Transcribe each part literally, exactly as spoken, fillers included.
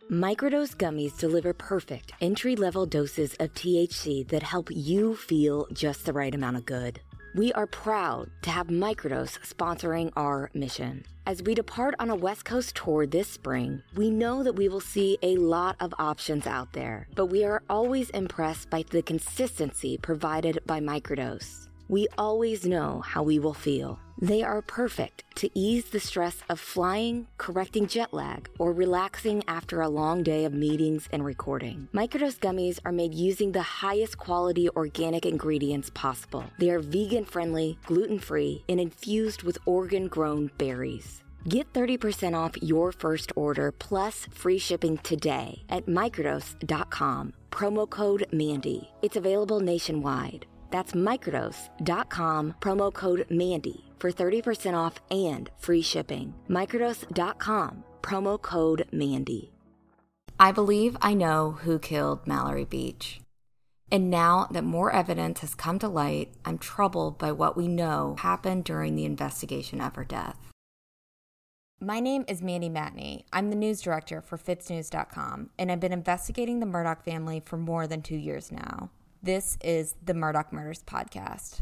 Microdose gummies deliver perfect entry-level doses of T H C that help you feel just the right amount of good. We are proud to have Microdose sponsoring our mission. As we depart on a West Coast tour this spring, we know that we will see a lot of options out there, but we are always impressed by the consistency provided by Microdose. We always know how we will feel. They are perfect to ease the stress of flying, correcting jet lag, or relaxing after a long day of meetings and recording. Microdose gummies are made using the highest quality organic ingredients possible. They are vegan-friendly, gluten-free, and infused with Oregon-grown berries. Get thirty percent off your first order plus free shipping today at microdose dot com. Promo code Mandy. It's available nationwide. That's microdose dot com, promo code Mandy for thirty percent off and free shipping. microdose dot com, promo code Mandy. I believe I know who killed Mallory Beach. And now that more evidence has come to light, I'm troubled by what we know happened during the investigation of her death. My name is Mandy Matney. I'm the news director for fitz news dot com, and I've been investigating the Murdaugh family for more than two years now. This is the Murdaugh Murders Podcast.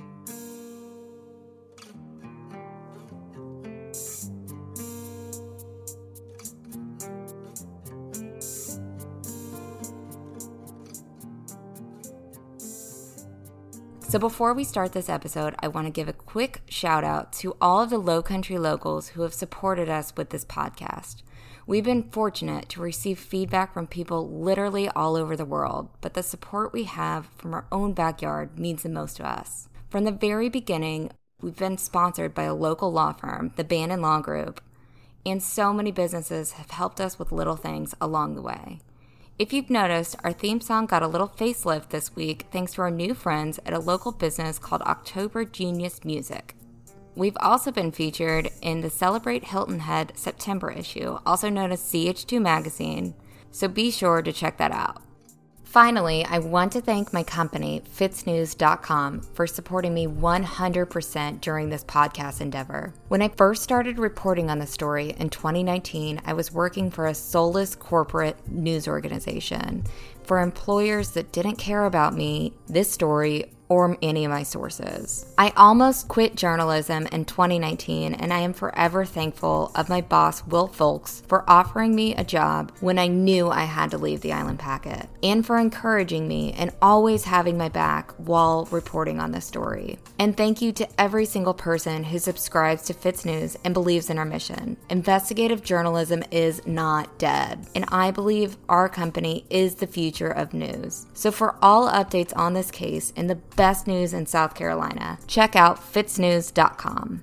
So before we start this episode, I want to give a quick shout out to all of the Low Country locals who have supported us with this podcast. We've been fortunate to receive feedback from people literally all over the world, but the support we have from our own backyard means the most to us. From the very beginning, we've been sponsored by a local law firm, the Bannon Law Group, and so many businesses have helped us with little things along the way. If you've noticed, our theme song got a little facelift this week thanks to our new friends at a local business called October Genius Music. We've also been featured in the Celebrate Hilton Head September issue, also known as C H two Magazine, so be sure to check that out. Finally, I want to thank my company, fitz news dot com, for supporting me one hundred percent during this podcast endeavor. When I first started reporting on the story in twenty nineteen, I was working for a soulless corporate news organization. For employers that didn't care about me, this story, or any of my sources. I almost quit journalism in twenty nineteen, and I am forever thankful of my boss, Will Folks, for offering me a job when I knew I had to leave the Island Packet, and for encouraging me and always having my back while reporting on this story. And thank you to every single person who subscribes to Fitz News and believes in our mission. Investigative journalism is not dead, and I believe our company is the future of news. So for all updates on this case and the best news in South Carolina, check out fitz news dot com.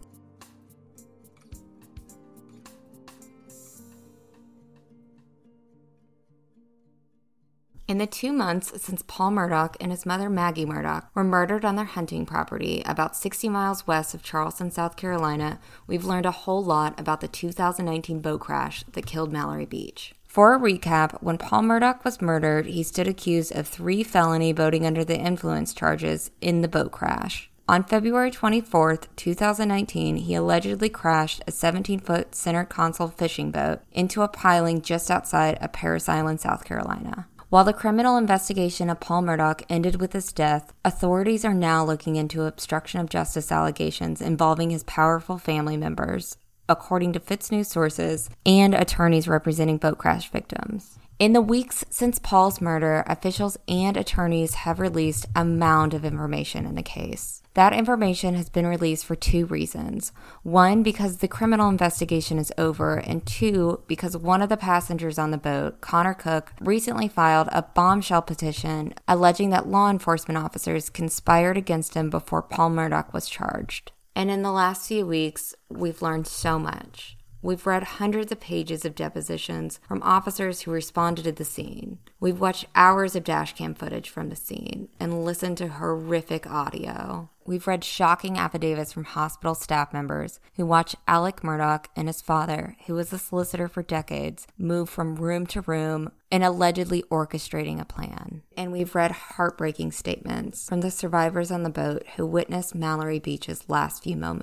In the two months since Paul Murdaugh and his mother Maggie Murdaugh were murdered on their hunting property about sixty miles west of Charleston, South Carolina, we've learned a whole lot about the two thousand nineteen boat crash that killed Mallory Beach. For a recap, when Paul Murdaugh was murdered, he stood accused of three felony boating under the influence charges in the boat crash. On February twenty-fourth, two thousand nineteen, he allegedly crashed a seventeen-foot center console fishing boat into a piling just outside of Parris Island, South Carolina. While the criminal investigation of Paul Murdaugh ended with his death, authorities are now looking into obstruction of justice allegations involving his powerful family members, according to Fitz News sources and attorneys representing boat crash victims. In the weeks since Paul's murder, officials and attorneys have released a mound of information in the case. That information has been released for two reasons. One, because the criminal investigation is over, and two, because one of the passengers on the boat, Connor Cook, recently filed a bombshell petition alleging that law enforcement officers conspired against him before Paul Murdaugh was charged. And in the last few weeks, we've learned so much. We've read hundreds of pages of depositions from officers who responded to the scene. We've watched hours of dashcam footage from the scene and listened to horrific audio. We've read shocking affidavits from hospital staff members who watched Alec Murdaugh and his father, who was a solicitor for decades, move from room to room and allegedly orchestrating a plan. And we've read heartbreaking statements from the survivors on the boat who witnessed Mallory Beach's last few moments.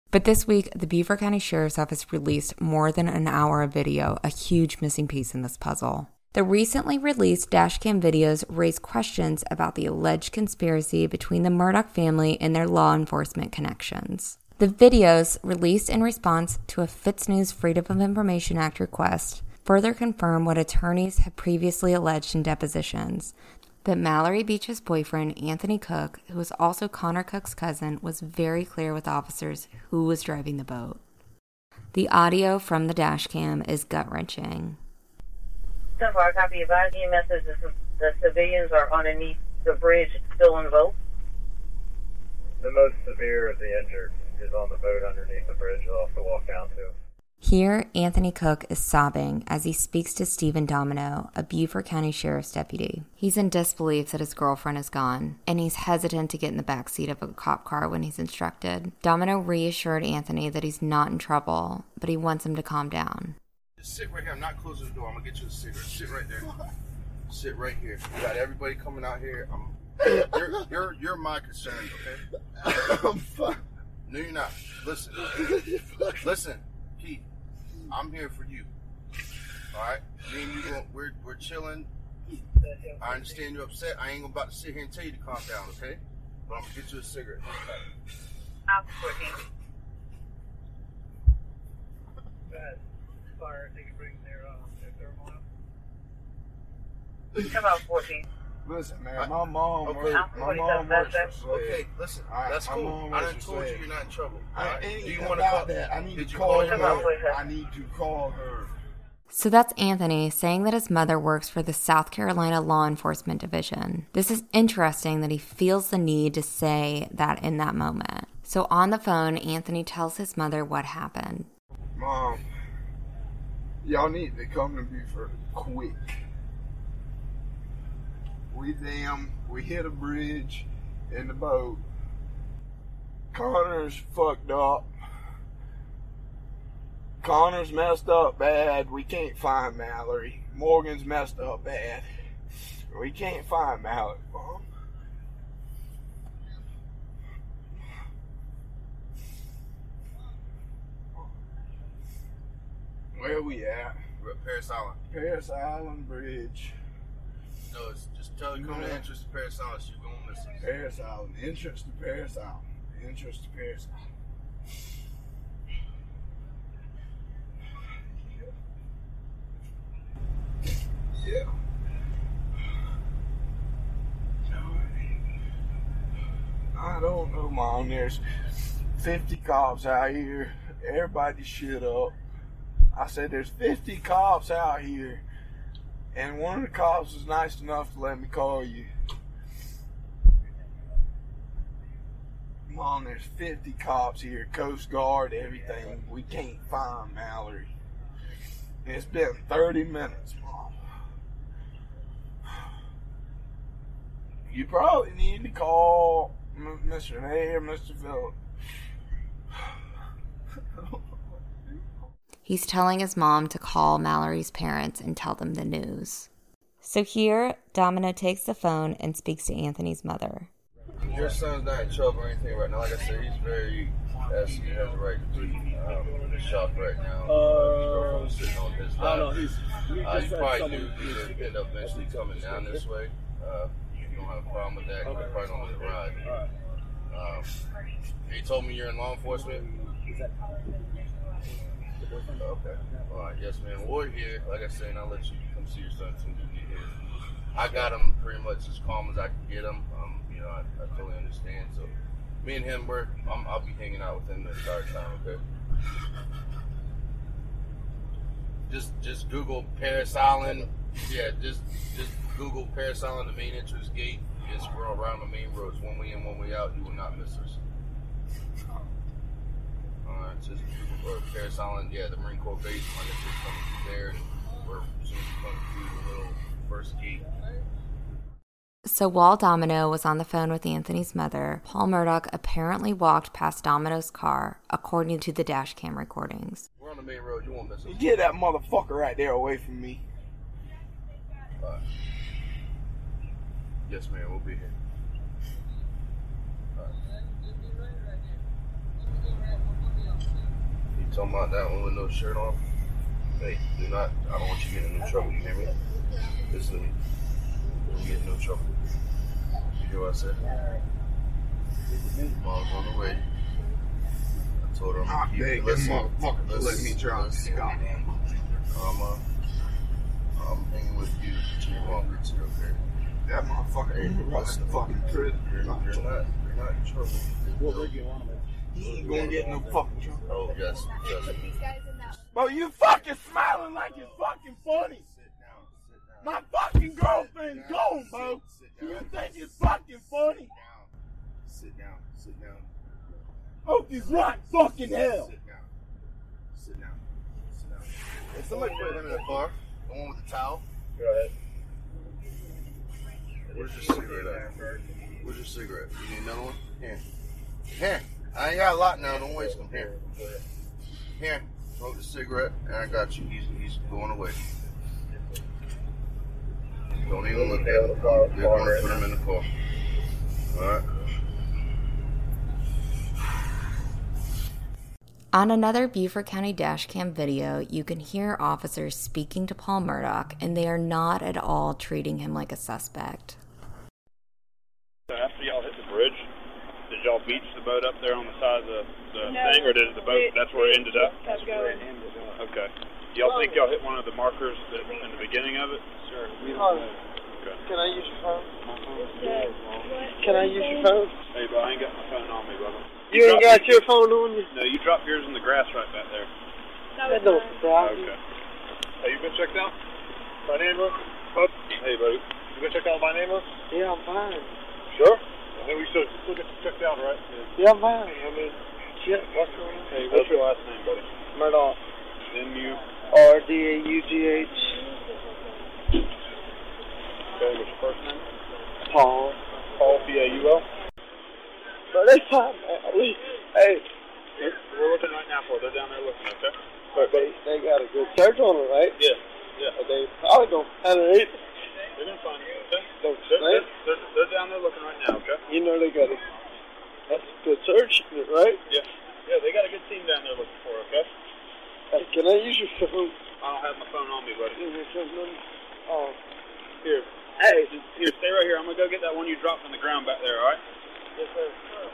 But this week, the Beaufort County Sheriff's Office released more than an hour of video, a huge missing piece in this puzzle. The recently released dashcam videos raise questions about the alleged conspiracy between the Murdaugh family and their law enforcement connections. The videos, released in response to a FITSNews Freedom of Information Act request, further confirm what attorneys had previously alleged in depositions, that Mallory Beach's boyfriend, Anthony Cook, who was also Connor Cook's cousin, was very clear with officers who was driving the boat. The audio from the dashcam is gut-wrenching. ten four, copy. Advise you message. The, the civilians are underneath the bridge, still in the boat. The most severe of the injured is on the boat underneath the bridge. I'll have to walk down to. Here, Anthony Cook is sobbing as he speaks to Stephen Domino, a Beaufort County Sheriff's deputy. He's in disbelief that his girlfriend is gone, and he's hesitant to get in the backseat of a cop car when he's instructed. Domino reassured Anthony that he's not in trouble, but he wants him to calm down. Just sit right here. I'm not closing the door. I'm going to get you a cigarette. Sit right there. Sit right here. You got everybody coming out here. I'm, you're, you're, you're my concern, okay? I'm fine. No, you're not. Listen. Listen. Keith, I'm here for you. All right? Me and you, gonna, we're, we're chilling. I understand you're upset. I ain't about to sit here and tell you to calm down, okay? But I'm going to get you a cigarette. I'm fourteen. Fire, they can bring their, uh, their thermal out. Come on, fourteen. Listen, man, my mom Okay. works. My mom works for Slade. Okay, listen. All That's right, cool. I'm on I what done you told you said. you're not in trouble. I All right? ain't Do you about want to call that. I need Did to you call call her. her? I need to call her. So that's Anthony saying that his mother works for the South Carolina Law Enforcement Division. This is interesting that he feels the need to say that in that moment. So on the phone, Anthony tells his mother what happened. Mom, y'all need to come to Beaufort quick. We damn, we hit a bridge in the boat. Connor's fucked up. Connor's messed up bad. We can't find Mallory. Morgan's messed up bad. We can't find Mallory, Mom. Where we at? We're at Paris Island. Paris Island Bridge. No, it's just tell you come to the entrance to Paris Island. So you're going to miss it. Paris Island. Entrance to Paris Island. Entrance to Paris Island. Yeah. I don't know, Mom. There's fifty cops out here. Everybody shit up. I said, there's fifty cops out here. And one of the cops was nice enough to let me call you. Mom, there's fifty cops here. Coast Guard, everything. We can't find Mallory. It's been thirty minutes, Mom. You probably need to call Mister Hay or Mister Phillip. He's telling his mom to call Mallory's parents and tell them the news. So here, Domino takes the phone and speaks to Anthony's mother. Your son's not in trouble or anything right now. Like I said, he's very, as he has the right to be, um, in shock right now. Uh, His girlfriend's sitting on his I lap. don't know. He's, he Uh, just you had probably someone- do need to end up eventually coming down this way. Uh, if you don't have a problem with that, you Okay. probably don't want to ride. Alright. Um, he told me you're in law enforcement. Okay. All right. Yes, man. We're here. Like I said, and I'll let you come see your son soon as you get here. I got him pretty much as calm as I can get him. Um, you know, I, I totally understand. So, me and him, we're I'm, I'll be hanging out with him the entire time. Okay. Just just Google Paris Island. Yeah, just just Google Paris Island, the main entrance gate. It's we're around the main roads. One way in, one way out. You will not miss us. Alright, just Google Paris Island. Yeah, the Marine Corps base. My nephew coming through there. And we're soon as we come through the little first gate. So while Domino was on the phone with Anthony's mother, Paul Murdaugh apparently walked past Domino's car, according to the dash cam recordings. We're on the main road. You won't miss us. Get that motherfucker right there away from me. Alright. Yes, ma'am. We'll be here. Alright. talking about that one with no shirt on? Hey, do not, I don't want you getting in no trouble, you hear me? Listen to me. Don't get in no trouble. You hear what I said? Mom's on the way. I told her I'm gonna keep you. Listen, motherfucker, listen, let me drive. listen. Um, uh, I'm hanging with you to your mom gets here, okay? That motherfucker ain't Listen, the fucking prison. You're, you're not, you're not in trouble. What radio on him? He ain't gonna get no fucking trouble. Oh, yes, yes. Bro, you fucking smiling like it's fucking funny. Sit down, sit down. My fucking girlfriend's gone, bro. You think it's fucking funny? Sit down, sit down. Hope he's right fucking hell. Sit down, sit down, sit down. Hey, somebody put him in the car. The one with the towel. Go ahead. Where's your cigarette at? Where's your cigarette? You need another one? Here. Here. I ain't got a lot now. Don't waste them. Here. Here. Smoke the cigarette, and I got you. He's, he's going away. Don't even look at him. They're going to put him in the car. Alright? On another Beaufort County dashcam video, you can hear officers speaking to Paul Murdaugh, and they are not at all treating him like a suspect. So after y'all hit the bridge, did y'all beach the boat up there on the side of the, the no, thing, or did the boat, it, that's where it ended up? That's where it ended up. Okay. Y'all think y'all hit one of the markers that, in the beginning of it? Sure. We don't know. Okay. Can I use your phone? Yeah. Can I use your phone? Hey, bro, I ain't got my phone on me, brother. You, you ain't got your phone on you? No, you dropped yours in the grass right back there. That don't surprise me. Okay. Hey, you been checked out? My name was? Hey, buddy. You been checked out by name? Yeah, I'm fine. Sure? I think we still, still get checked out, right? Yeah, yeah I'm fine. I mean, shit, what's going on? Hey, what's your last name, buddy? Murdaugh. M U R D A U G H. Okay, what's your first name? Paul. Paul, P A U L? But they fine, man. We, hey. We're looking right now for it. They're down there looking, okay? But they, they got a good search on it, right? Yeah, yeah. But they probably don't have it either. They're going to find you, okay? Don't they're, say. They're, they're, they're down there looking right now, okay? You know they got a, that's a good search, right? Yeah. Yeah, they got a good team down there looking for it, okay? Hey, can I use your phone? I don't have my phone on me, buddy. Oh. Here. Hey. Just, here, stay right here. I'm going to go get that one you dropped on the ground back there, all right? Yes, sir.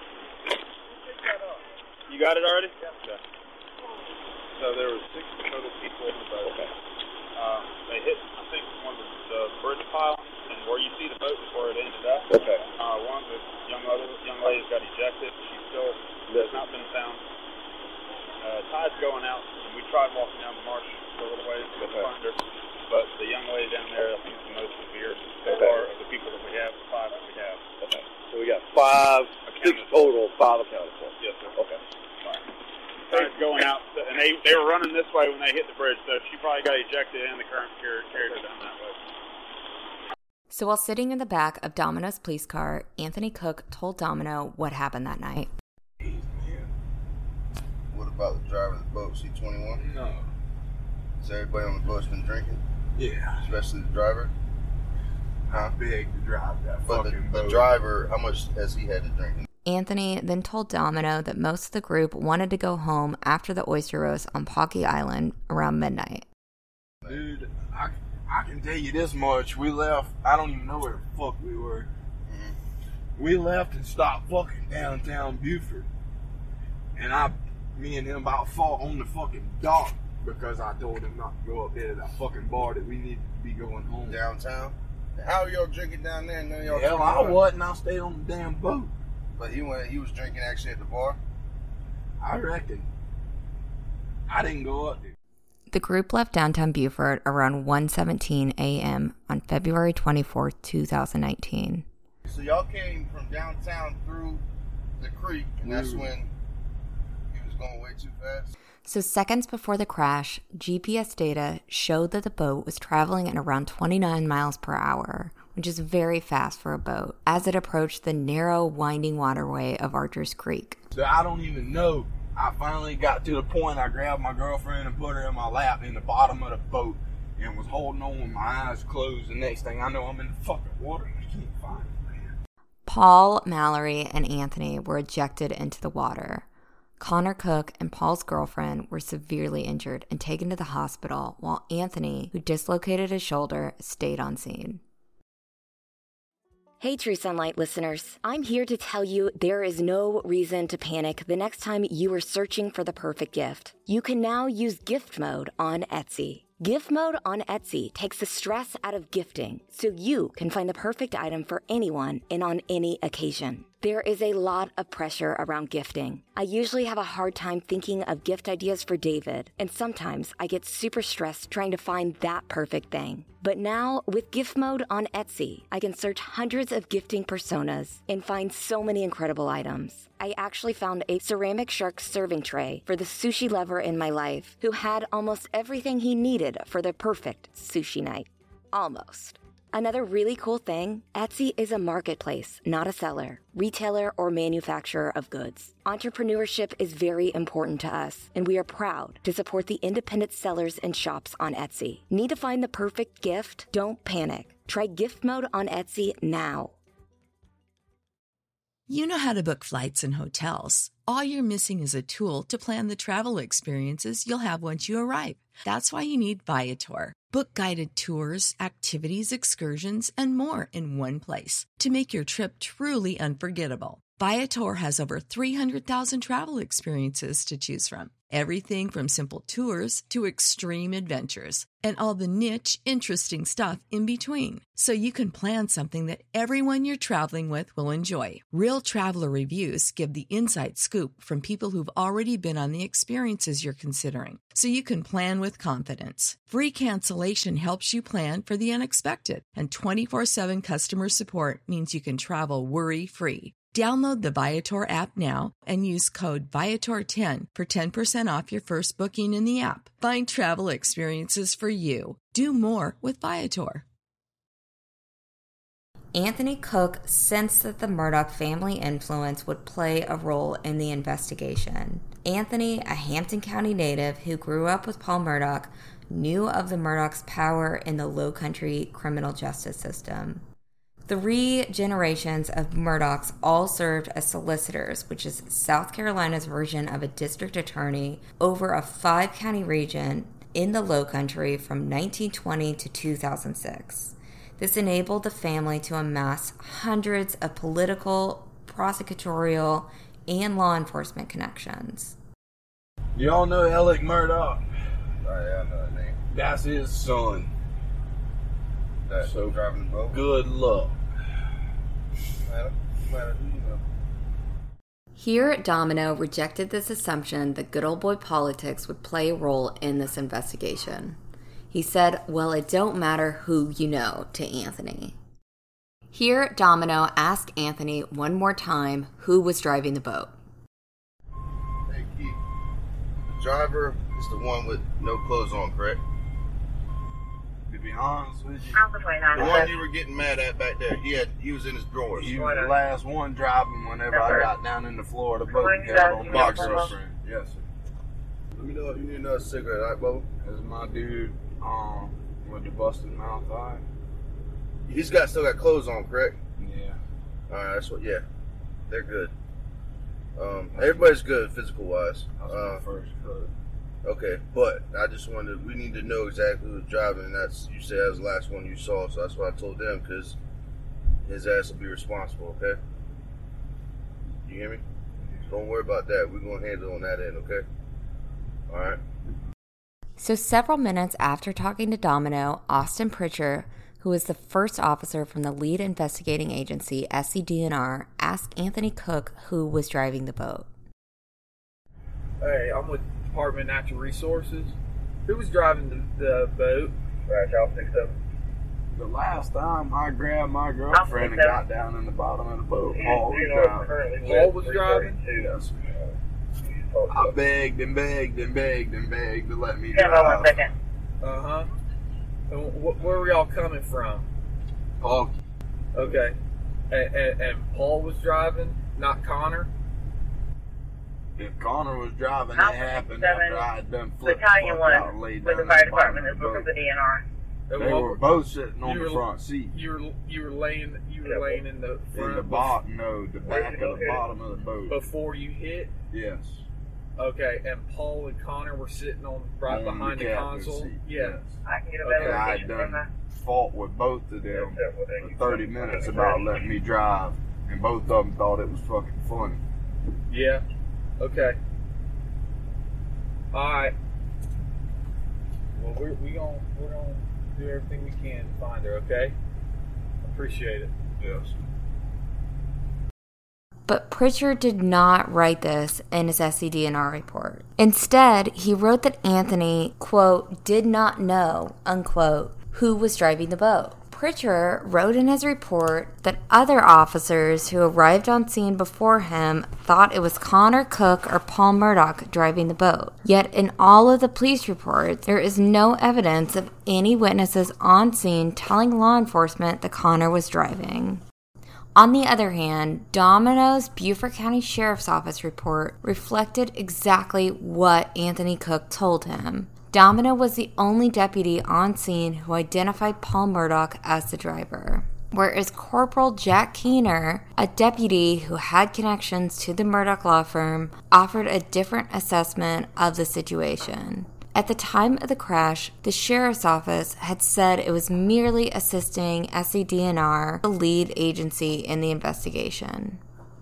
You got it already? Yeah. Okay. So there were six total people in the boat. Okay. Uh, they hit, I think, one of the, the bridge pile, and where you see the boat is where it ended up. Okay. Uh, one of the young other young ladies got ejected. She still has not been found. Uh, tide's going out, and we tried walking down the marsh for a little ways to Okay. find her. But the young lady down there, I think, is the most severe so Okay. far of the people that we have, the five that we have. Okay. So we got five, six total, five accounted for. Yes, sir. Okay. Tide's going out, and they they were running this way when they hit the bridge, so she probably got ejected, and the current carried, carried her down that way. So while sitting in the back of Domino's police car, Anthony Cook told Domino what happened that night. What about the driver of the boat? C twenty-one? No. Has everybody on the boat's been drinking? Yeah. Especially the driver? How big to drive that But the, fucking the boat? driver, how much has he had to drink? Anthony then told Domino that most of the group wanted to go home after the oyster roast on Pocky Island around midnight. Dude, I, I can tell you this much. We left, I don't even know where the fuck we were. Mm-hmm. We left and stopped fucking downtown Beaufort. And I, me and him about fought on the fucking dock because I told him not to go up there to that fucking bar that we needed to be going home. Downtown? How are y'all drinking down there and none of y'all Hell, drinking I up? wasn't. I stayed on the damn boat. But he went. He was drinking actually at the bar? I reckon. I didn't go up there. The group left downtown Beaufort around one seventeen a.m. on February twenty-fourth, twenty nineteen. So y'all came from downtown through the creek, and that's Ooh. when he was going way too fast? So seconds before the crash, G P S data showed that the boat was traveling at around twenty-nine miles per hour, which is very fast for a boat, as it approached the narrow, winding waterway of Archer's Creek. So I don't even know. I finally got to the point I grabbed my girlfriend and put her in my lap in the bottom of the boat and was holding on with my eyes closed. The next thing I know, I'm in the fucking water and I can't find it, man. Paul, Mallory, and Anthony were ejected into the water. Connor Cook and Paul's girlfriend were severely injured and taken to the hospital, while Anthony, who dislocated his shoulder, stayed on scene. Hey, True Sunlight listeners. I'm here to tell you there is no reason to panic the next time you are searching for the perfect gift. You can now use gift mode on Etsy. Gift mode on Etsy takes the stress out of gifting so you can find the perfect item for anyone and on any occasion. There is a lot of pressure around gifting. I usually have a hard time thinking of gift ideas for David, and sometimes I get super stressed trying to find that perfect thing. But now, with gift mode on Etsy, I can search hundreds of gifting personas and find so many incredible items. I actually found a ceramic shark serving tray for the sushi lover in my life who had almost everything he needed for the perfect sushi night. Almost. Another really cool thing, Etsy is a marketplace, not a seller, retailer, or manufacturer of goods. Entrepreneurship is very important to us, and we are proud to support the independent sellers and shops on Etsy. Need to find the perfect gift? Don't panic. Try gift mode on Etsy now. You know how to book flights and hotels. All you're missing is a tool to plan the travel experiences you'll have once you arrive. That's why you need Viator. Book guided tours, activities, excursions, and more in one place to make your trip truly unforgettable. Viator has over three hundred thousand travel experiences to choose from. Everything from simple tours to extreme adventures and all the niche, interesting stuff in between. So you can plan something that everyone you're traveling with will enjoy. Real traveler reviews give the inside scoop from people who've already been on the experiences you're considering. So you can plan with confidence. Free cancellation helps you plan for the unexpected. And twenty-four seven customer support means you can travel worry-free. Download the Viator app now and use code Viator ten for ten percent off your first booking in the app. Find travel experiences for you. Do more with Viator. Anthony Cook sensed that the Murdaugh family influence would play a role in the investigation. Anthony, a Hampton County native who grew up with Paul Murdaugh, knew of the Murdaugh's power in the Low Country criminal justice system. Three generations of Murdaughs all served as solicitors, which is South Carolina's version of a district attorney, over a five-county region in the Low Country from nineteen twenty to two thousand six. This enabled the family to amass hundreds of political, prosecutorial, and law enforcement connections. Y'all know Alec Murdaugh? Oh, yeah, I know that name. That's his son. That's so driving the boat. Good luck. Well, no matter who you know. Here at Domino rejected this assumption that good old boy politics would play a role in this investigation. He said, well, it don't matter who you know, to Anthony. Here at Domino asked Anthony one more time who was driving the boat. Hey, Keith. The driver is the one with no clothes on, correct? To be honest with you, the one you were getting mad at back there. He had he was in his drawers. he was the last one driving whenever I got down in the Florida boat and held on my girlfriend. Yes, sir. Let me know if you need another cigarette, all right, Bubba? That's my dude um, with the busted mouth eye. He's got still got clothes on, correct? Yeah. All right, that's what. Yeah, they're good. Um, everybody's good physical wise. That's Uh, my first cut. okay, but I just wanted. We need to know exactly who's driving, and that's you said that was the last one you saw, so that's what I told them because his ass will be responsible. Okay. You hear me? Don't worry about that. We're gonna handle on that end. Okay. All right. So several minutes after talking to Domino, Austin Pritchard, who was the first officer from the lead investigating agency, S C D N R, asked Anthony Cook who was driving the boat. Hey, I'm with Department of Natural Resources. Who was driving the, the boat? Right, I'll fix up. The last time I grabbed my girlfriend and got down in the bottom of the boat, Paul was driving. Paul was driving? Yes. I begged and begged and begged and begged to let me Stand by one drive. second. Uh-huh. And wh- where were y'all coming from? Paul, Okay. And, and, and Paul was driving, not Connor? if Connor was driving, Alpha it happened seven, after I had done flipped Battalion fucked out and one laid with down the in fire the bottom department of is the looking boat. for D N R. And They what- were both sitting on you the were- front seat. You were you were laying you were laying in the front In the bottom, no, the back of the bottom of the boat. before you hit. Yes. Okay, and Paul and Connor were sitting on right On behind the the, captain's console? seat, Yeah. yes. I can get a Okay. better And I location had from done that. fought with both of them for thirty minutes about letting me drive, and both of them thought it was fucking funny. Yeah. Okay. All right. Well, we're we gonna we're gonna do everything we can to find her. Okay. Appreciate it. Yes. But Pritchard did not write this in his S C D N R report. Instead, he wrote that Anthony, quote, did not know, unquote, who was driving the boat. Pritchard wrote in his report that other officers who arrived on scene before him thought it was Connor Cook or Paul Murdaugh driving the boat. Yet in all of the police reports, there is no evidence of any witnesses on scene telling law enforcement that Connor was driving. On the other hand, Domino's Beaufort County Sheriff's Office report reflected exactly what Anthony Cook told him. Domino was the only deputy on scene who identified Paul Murdaugh as the driver, whereas Corporal Jack Keener, a deputy who had connections to the Murdaugh law firm, offered a different assessment of the situation. At the time of the crash, the sheriff's office had said it was merely assisting S C D N R, the lead agency in the investigation.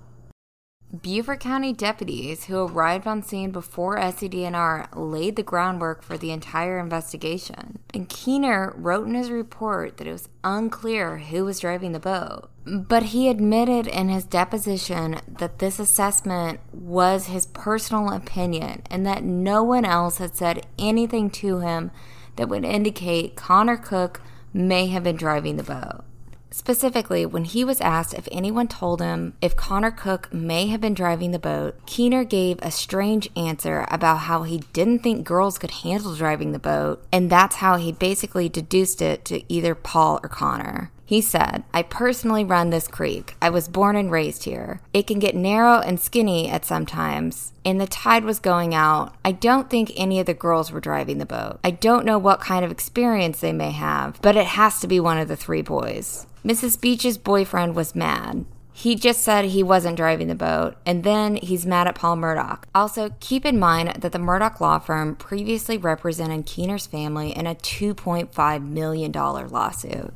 Beaufort County deputies who arrived on scene before S C D N R laid the groundwork for the entire investigation. And Keener wrote in his report that it was unclear who was driving the boat. But he admitted in his deposition that this assessment was his personal opinion and that no one else had said anything to him that would indicate Connor Cook may have been driving the boat. Specifically, when he was asked if anyone told him if Connor Cook may have been driving the boat, Keener gave a strange answer about how he didn't think girls could handle driving the boat, and that's how he basically deduced it to either Paul or Connor. He said, I personally run this creek. I was born and raised here. It can get narrow and skinny at some times, and the tide was going out. I don't think any of the girls were driving the boat. I don't know what kind of experience they may have, but it has to be one of the three boys. Missus Beach's boyfriend was mad. He just said he wasn't driving the boat, and then he's mad at Paul Murdaugh. Also, keep in mind that the Murdaugh law firm previously represented Keener's family in a two point five million dollars lawsuit.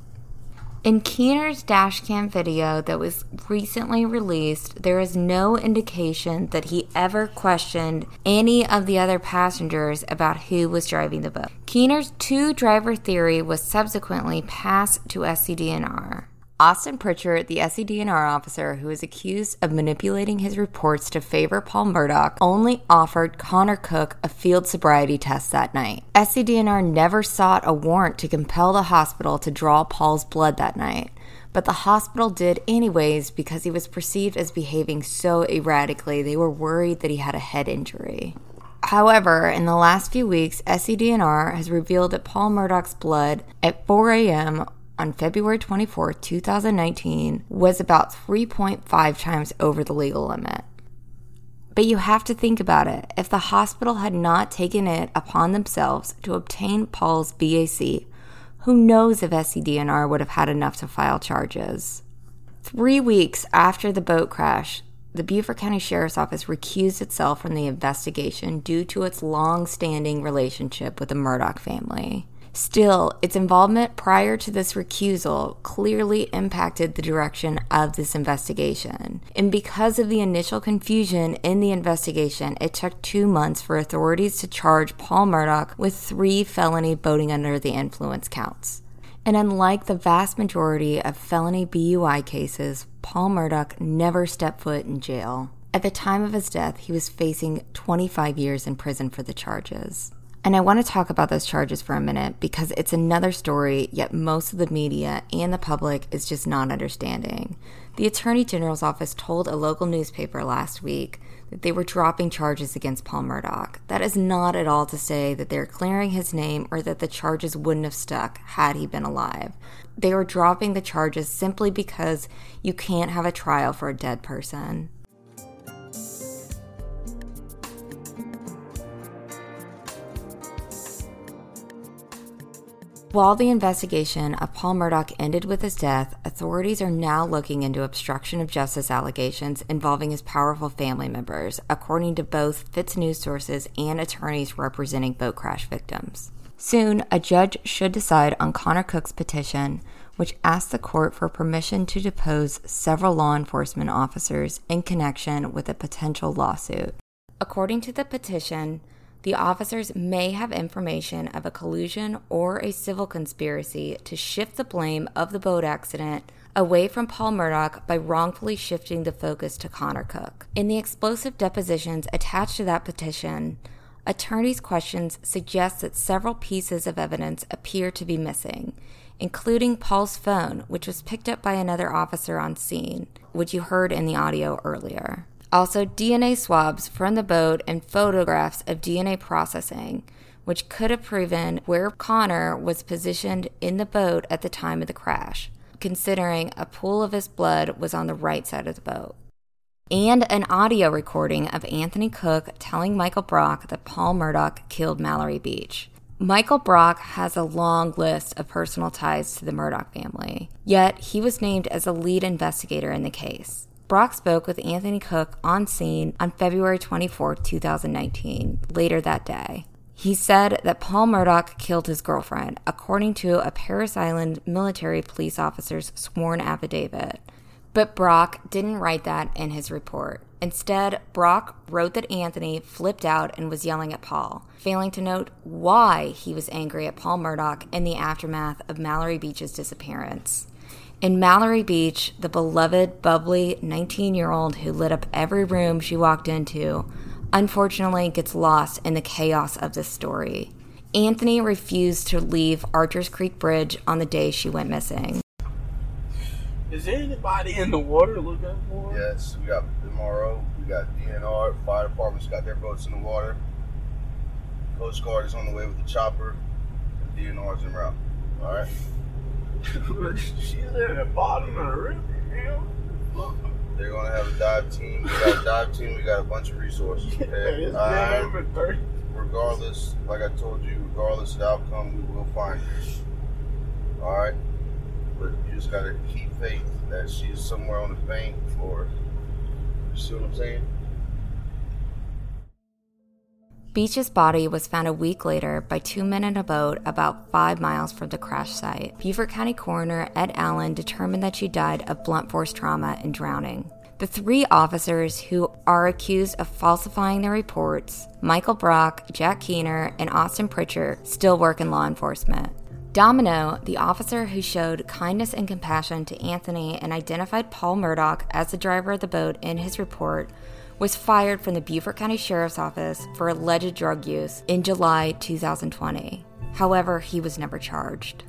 In Keener's dashcam video that was recently released, there is no indication that he ever questioned any of the other passengers about who was driving the boat. Keener's two-driver theory was subsequently passed to S C D N R. Austin Pritchard, the S C D N R officer who is accused of manipulating his reports to favor Paul Murdaugh, only offered Connor Cook a field sobriety test that night. S C D N R never sought a warrant to compel the hospital to draw Paul's blood that night, but the hospital did anyways because he was perceived as behaving so erratically they were worried that he had a head injury. However, in the last few weeks, S C D N R has revealed that Paul Murdaugh's blood at four a.m. on February twenty-fourth, twenty nineteen, was about three point five times over the legal limit. But you have to think about it. If the hospital had not taken it upon themselves to obtain Paul's B A C, who knows if S C D N R would have had enough to file charges? Three weeks after the boat crash, the Beaufort County Sheriff's Office recused itself from the investigation due to its long-standing relationship with the Murdaugh family. Still, its involvement prior to this recusal clearly impacted the direction of this investigation. And because of the initial confusion in the investigation, it took two months for authorities to charge Paul Murdaugh with three felony boating under the influence counts. And unlike the vast majority of felony B U I cases, Paul Murdaugh never stepped foot in jail. At the time of his death, he was facing twenty-five years in prison for the charges. And I want to talk about those charges for a minute because it's another story, yet most of the media and the public is just not understanding. The Attorney General's office told a local newspaper last week that they were dropping charges against Paul Murdaugh. That is not at all to say that they're clearing his name or that the charges wouldn't have stuck had he been alive. They were dropping the charges simply because you can't have a trial for a dead person. while the investigation of Paul Murdaugh ended with his death, authorities are now looking into obstruction of justice allegations involving his powerful family members, according to both Fitz News sources and attorneys representing boat crash victims. Soon, a judge should decide on Connor Cook's petition, which asked the court for permission to depose several law enforcement officers in connection with a potential lawsuit. According to the petition, the officers may have information of a collusion or a civil conspiracy to shift the blame of the boat accident away from Paul Murdaugh by wrongfully shifting the focus to Connor Cook. In the explosive depositions attached to that petition, attorneys' questions suggest that several pieces of evidence appear to be missing, including Paul's phone, which was picked up by another officer on scene, which you heard in the audio earlier. Also, D N A swabs from the boat and photographs of D N A processing, which could have proven where Connor was positioned in the boat at the time of the crash, considering a pool of his blood was on the right side of the boat. And an audio recording of Anthony Cook telling Michael Brock that Paul Murdaugh killed Mallory Beach. Michael Brock has a long list of personal ties to the Murdaugh family, yet he was named as a lead investigator in the case. Brock spoke with Anthony Cook on scene on February twenty-fourth, twenty nineteen, later that day. He said that Paul Murdaugh killed his girlfriend, according to a Parris Island military police officer's sworn affidavit. But Brock didn't write that in his report. Instead, Brock wrote that Anthony flipped out and was yelling at Paul, failing to note why he was angry at Paul Murdaugh in the aftermath of Mallory Beach's disappearance. In Mallory Beach, the beloved, bubbly nineteen-year-old who lit up every room she walked into, unfortunately gets lost in the chaos of this story. Anthony refused to leave Archers Creek Bridge on the day she went missing. Is anybody in the water looking for her? Yes, we got M R O, we got D N R, fire department's got their boats in the water. Coast Guard is on the way with the chopper, and D N R's en route. All right. She's at the bottom of the river, man. They're gonna have a dive team. We got a dive team. We got a bunch of resources. Okay? Yeah, uh, regardless, like I told you, regardless of the outcome, we will find her. All right. But you just gotta keep faith that she's somewhere on the bank, or you see what I'm saying? Beach's body was found a week later by two men in a boat about five miles from the crash site. Beaufort County coroner Ed Allen determined that she died of blunt force trauma and drowning. The three officers who are accused of falsifying their reports, Michael Brock, Jack Keener, and Austin Pritchard, still work in law enforcement. Domino, the officer who showed kindness and compassion to Anthony and identified Paul Murdaugh as the driver of the boat in his report, was fired from the Beaufort County Sheriff's Office for alleged drug use in July two thousand twenty. However, he was never charged.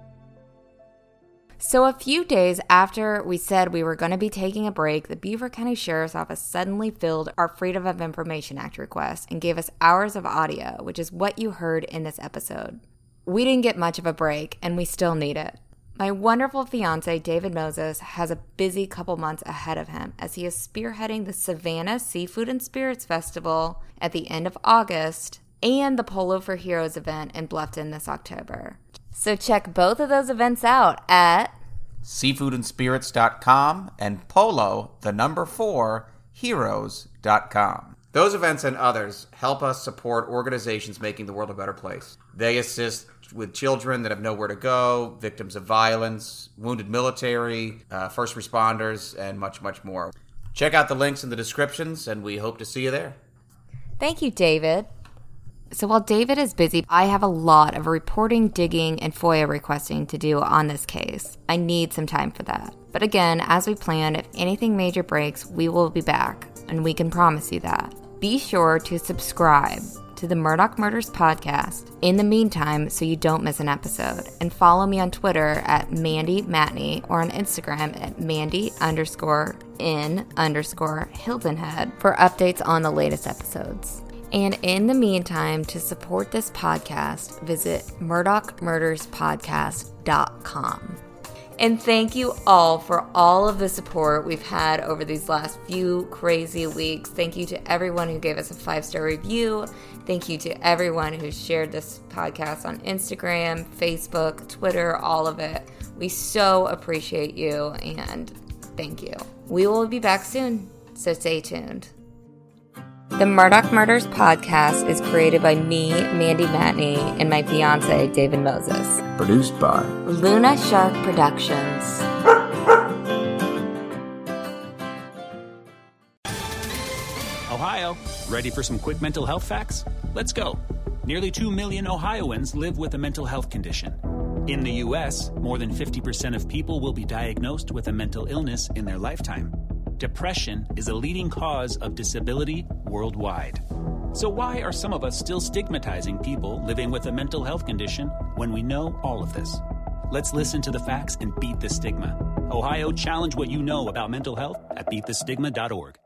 So a few days after we said we were going to be taking a break, the Beaufort County Sheriff's Office suddenly filled our Freedom of Information Act request and gave us hours of audio, which is what you heard in this episode. We didn't get much of a break, and we still need it. My wonderful fiancé, David Moses, has a busy couple months ahead of him as he is spearheading the Savannah Seafood and Spirits Festival at the end of August and the Polo for Heroes event in Bluffton this October. So check both of those events out at seafood and spirits dot com and polo, the number four, heroes dot com. Those events and others help us support organizations making the world a better place. They assist with children that have nowhere to go, victims of violence, wounded military, uh, first responders, and much, much more. Check out the links in the descriptions, and we hope to see you there. Thank you, David. So while David is busy, I have a lot of reporting, digging, and FOIA requesting to do on this case. I need some time for that. But again, as we planned, if anything major breaks, we will be back, and we can promise you that. Be sure to subscribe to the Murdaugh Murders podcast in the meantime so you don't miss an episode. And follow me on Twitter at Mandy Matney or on Instagram at Mandy underscore in underscore Hilton Head for updates on the latest episodes. And in the meantime, to support this podcast, visit murdaugh murders podcast dot com. And thank you all for all of the support we've had over these last few crazy weeks. Thank you to everyone who gave us a five-star review. Thank you to everyone who shared this podcast on Instagram, Facebook, Twitter, all of it. We so appreciate you, and thank you. We will be back soon, so stay tuned. The Murdaugh Murders podcast is created by me, Mandy Matney, and my fiance, David Moses. Produced by Luna Shark Productions. Ohio, ready for some quick mental health facts? Let's go. Nearly two million Ohioans live with a mental health condition. In the U S, more than fifty percent of people will be diagnosed with a mental illness in their lifetime. Depression is a leading cause of disability worldwide. So why are some of us still stigmatizing people living with a mental health condition when we know all of this? Let's listen to the facts and beat the stigma. Ohio, challenge what you know about mental health at beat the stigma dot org.